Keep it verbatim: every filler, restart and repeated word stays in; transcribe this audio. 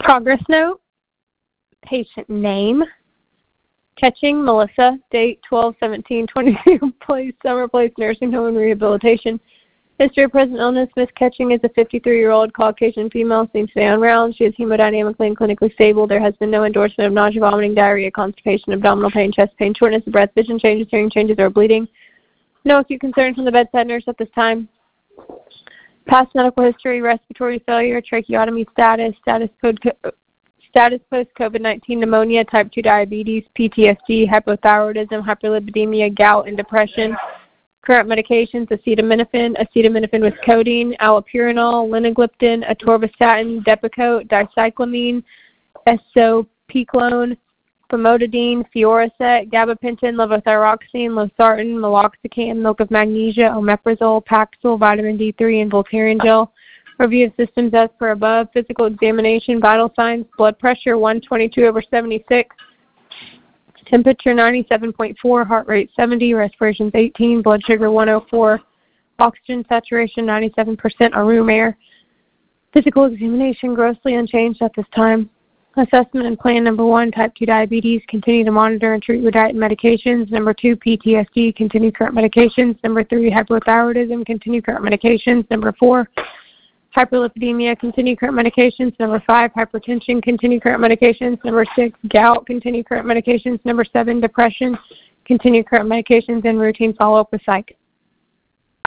Progress note, patient name, catching, Melissa, date twelve seventeen twenty-two, place, Summer Place Nursing Home and Rehabilitation. History of present illness, Miss Catching is a fifty-three-year-old Caucasian female, seems to be on round. She is hemodynamically and clinically stable. There has been no endorsement of nausea, vomiting, diarrhea, constipation, abdominal pain, chest pain, shortness of breath, vision changes, hearing changes, or bleeding. No acute concern from the bedside nurse at this time. Past medical history, respiratory failure, tracheotomy status, status code, status post-COVID nineteen pneumonia, type two diabetes, P T S D, hypothyroidism, hyperlipidemia, gout, and depression. Current medications, acetaminophen, acetaminophen with codeine, allopurinol, linagliptin, atorvastatin, Depakote, dicyclamine, esopiclone, famotidine, Fioricet, gabapentin, levothyroxine, losartan, meloxicam, milk of magnesia, omeprazole, Paxil, vitamin D three, and Voltaren gel. Review of systems as per above. Physical examination, vital signs, blood pressure one twenty-two over seventy-six. Temperature ninety-seven point four, heart rate seventy, respirations eighteen, blood sugar one oh four, oxygen saturation ninety-seven percent on room air. Physical examination grossly unchanged at this time. Assessment and plan number one, type two diabetes, continue to monitor and treat with diet and medications. Number two, P T S D, continue current medications. Number three, hypothyroidism, continue current medications. Number four, hyperlipidemia, continue current medications. Number five, hypertension, continue current medications. Number six, gout, continue current medications. Number seven, depression, continue current medications, and routine follow-up with psych.